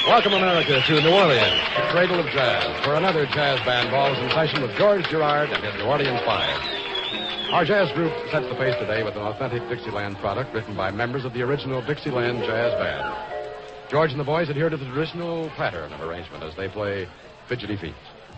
Welcome, America, to New Orleans, the cradle of jazz, where another jazz band balls in session with George Girard and his New Orleans Five. Our jazz group sets the pace today with an authentic Dixieland product written by members of the original Dixieland Jazz Band. George and the boys adhere to the traditional pattern of arrangement as they play Fidgety Feet.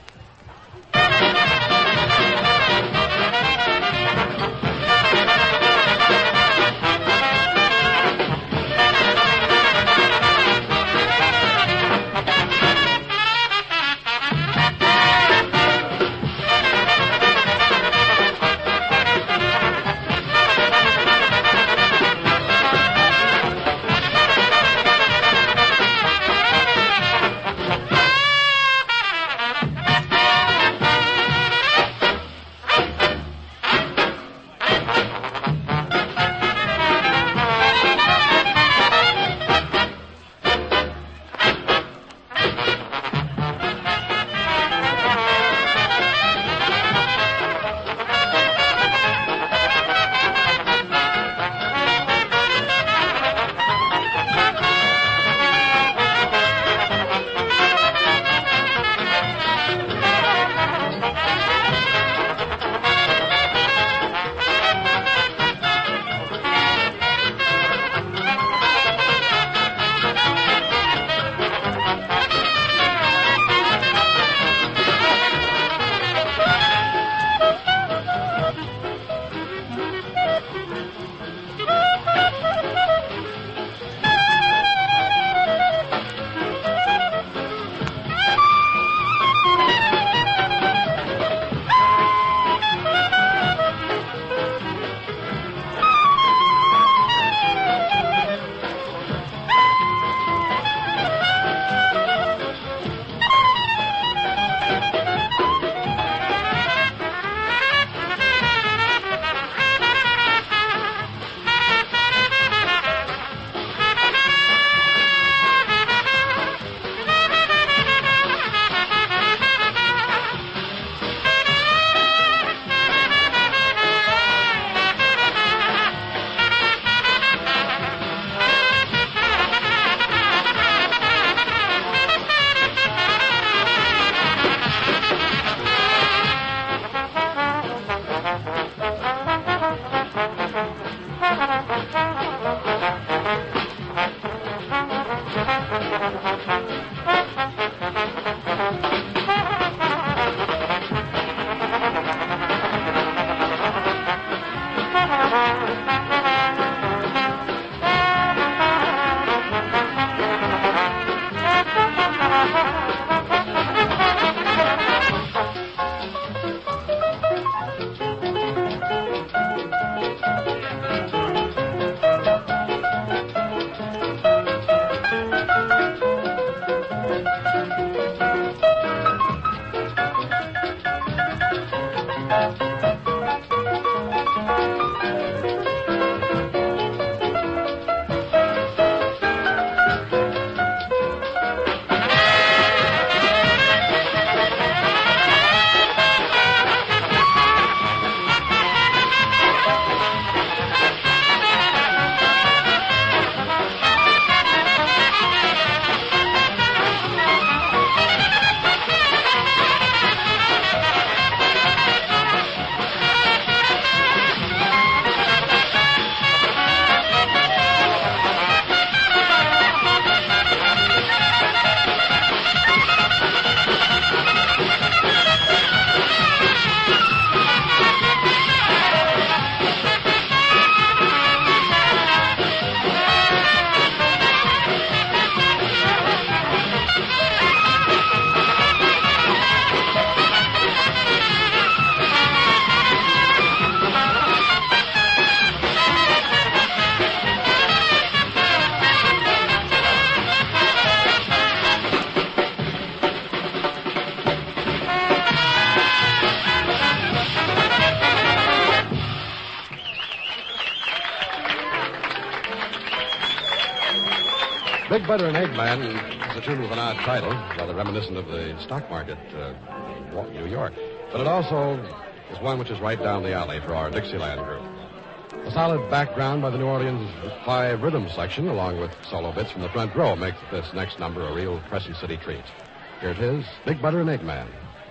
Big Butter and Egg Man is a tune with an odd title, rather reminiscent of the stock market, New York. But it also is one which is right down the alley for our Dixieland group. The solid background by the New Orleans 5 rhythm section, along with solo bits from the front row, makes this next number a real Crescent City treat. Here it is, Big Butter and Eggman.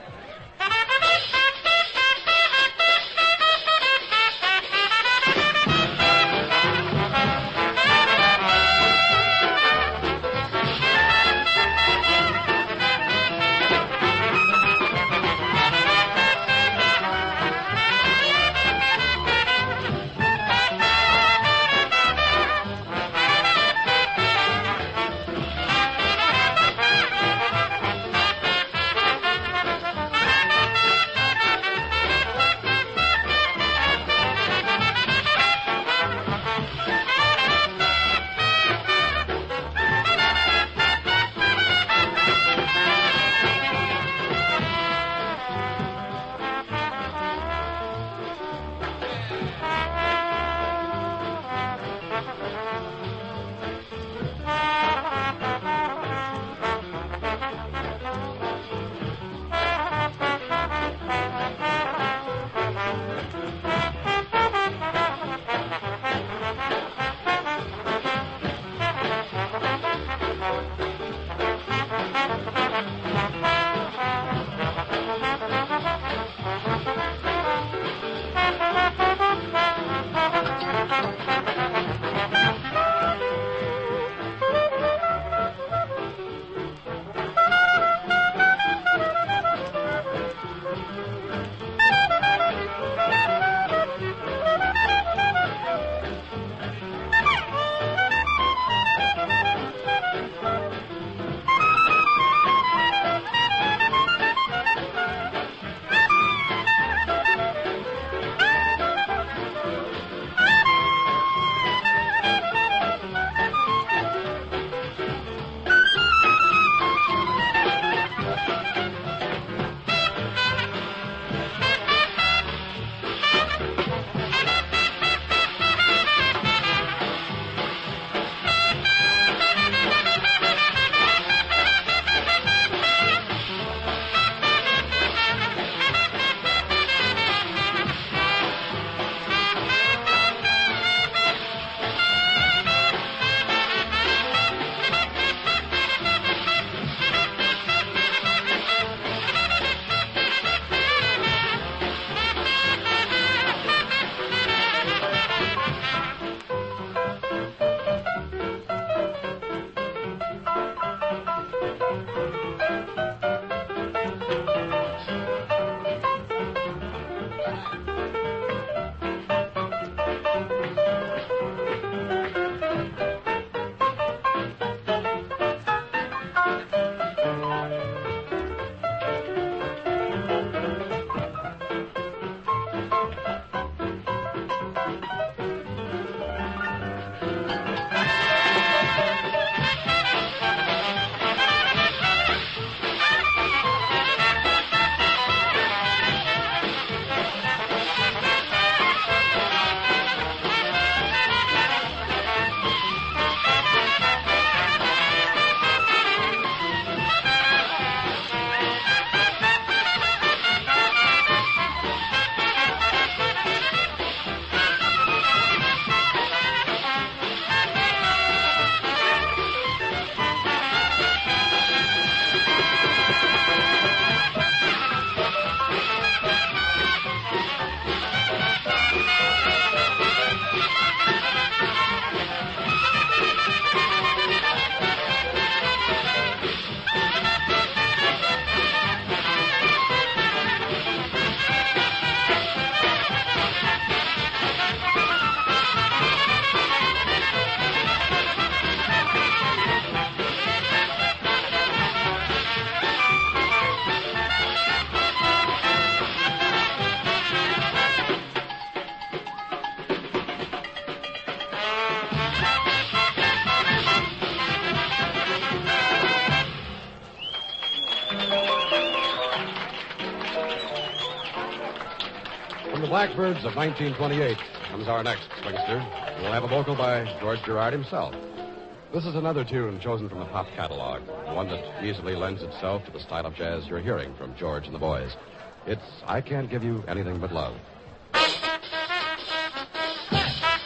From the Blackbirds of 1928 comes our next swingster. We'll have a vocal by George Gerard himself. This is another tune chosen from the pop catalog, one that easily lends itself to the style of jazz you're hearing from George and the boys. It's I Can't Give You Anything But Love.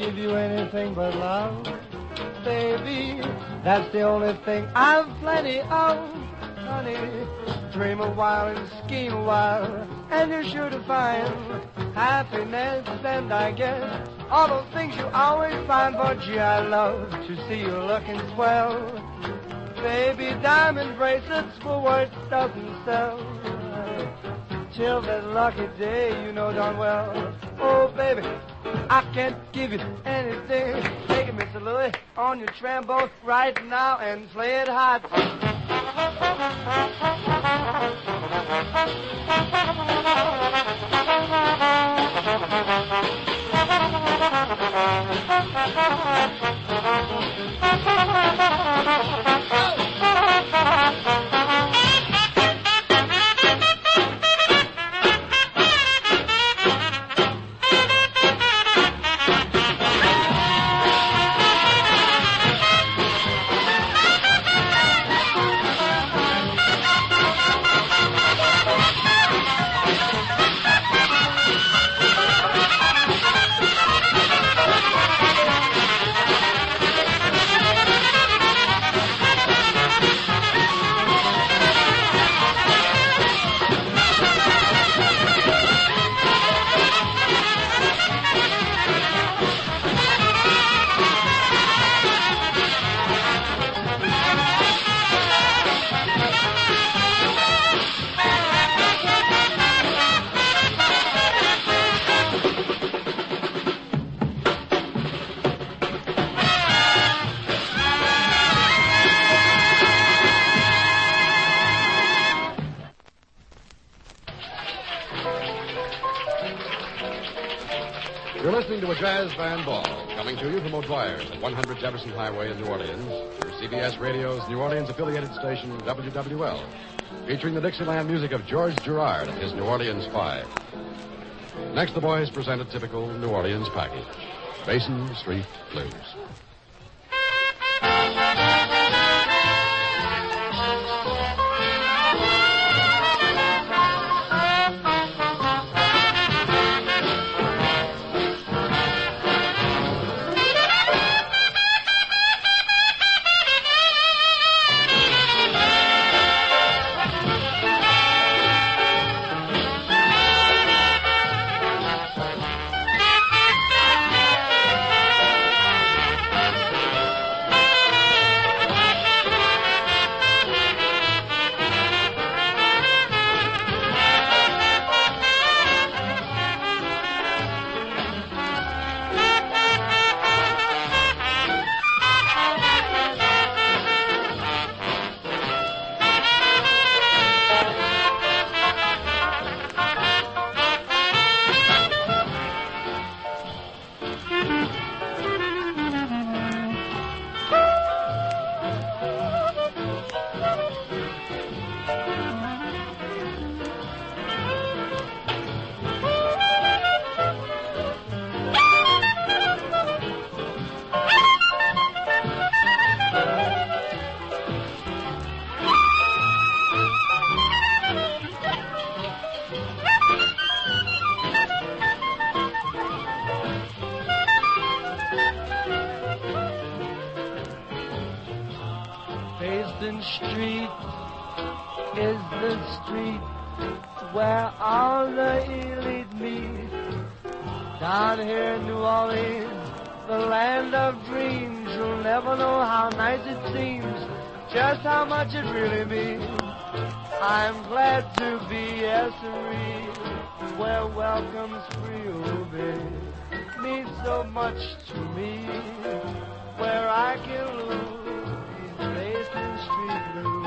give you anything but love. Baby, that's the only thing I've plenty of. Honey, dream a while and scheme a while, and you're sure to find happiness. And I guess all those things you always find. But gee, I love to see you looking swell. Baby, diamond bracelets for what doesn't sell. Till that lucky day, you know darn well. Oh, baby, I can't give you anything. Take it, Mr. Louis, on your trombone right now and play it hot. You're listening to a jazz band ball, coming to you from O'Dwyer's at 100 Jefferson Highway in New Orleans, your CBS Radio's New Orleans-affiliated station, WWL, featuring the Dixieland music of George Girard and his New Orleans Five. Next, the boys present a typical New Orleans package, Basin Street Blues. Basin Street is the street where all the elite meet. Down here in New Orleans, the land of dreams, you'll never know how nice it seems, just how much it really means. I'm glad to be Essery, where welcome's free, oh babe, means so much to me, where I can lose these Basin Street blues.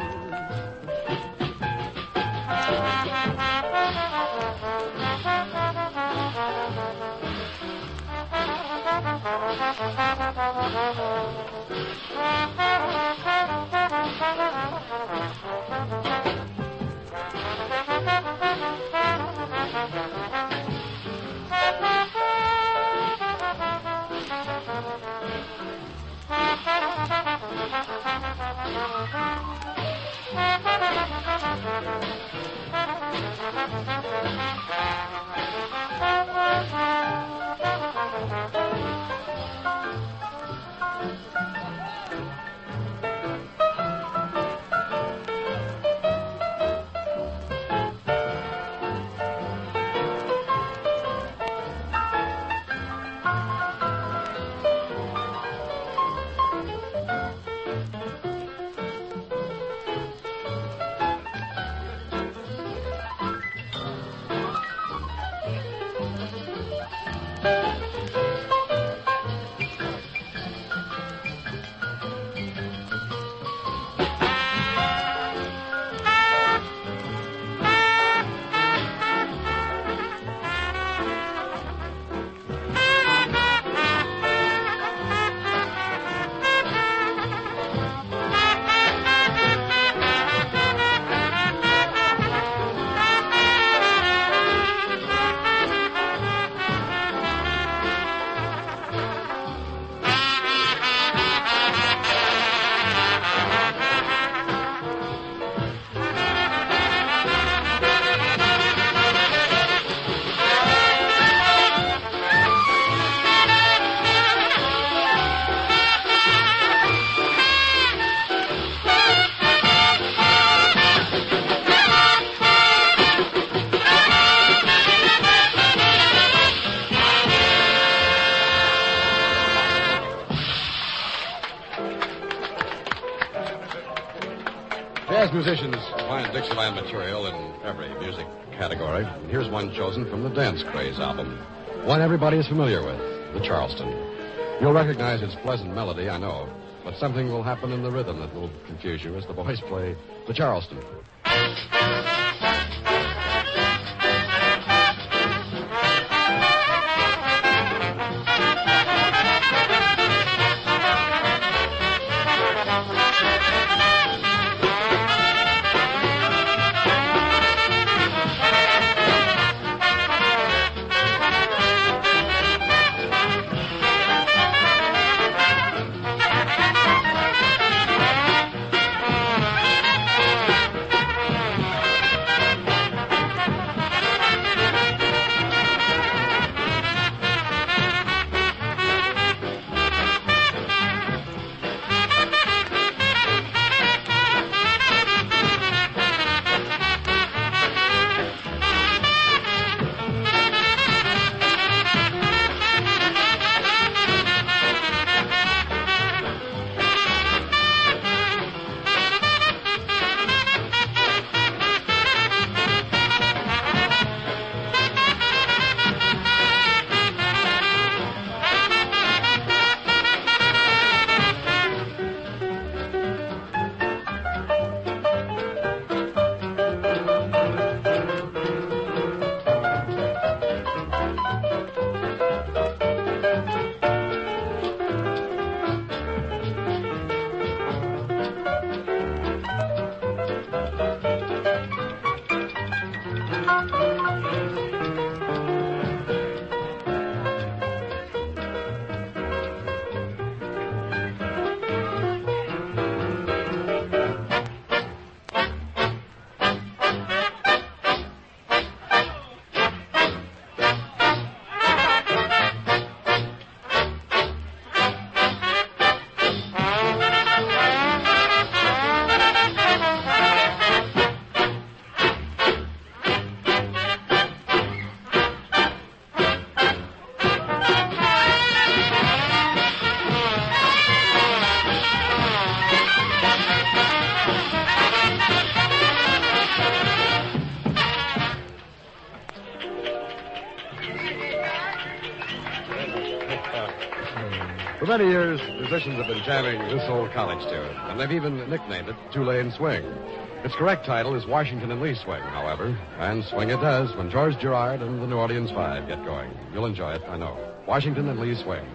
Jazz musicians find Dixieland material in every music category. And here's one chosen from the Dance Craze album. One everybody is familiar with, the Charleston. You'll recognize its pleasant melody, I know. But something will happen in the rhythm that will confuse you as the boys play the Charleston. For many years, musicians have been jamming this old college tune, and they've even nicknamed it Two-Lane Swing. Its correct title is Washington and Lee Swing, however, and swing it does when George Girard and the New Orleans Five get going. You'll enjoy it, I know. Washington and Lee Swing.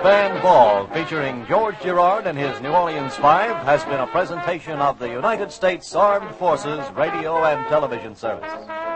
Band Ball, featuring George Girard and his New Orleans Five, has been a presentation of the United States Armed Forces Radio and Television Service.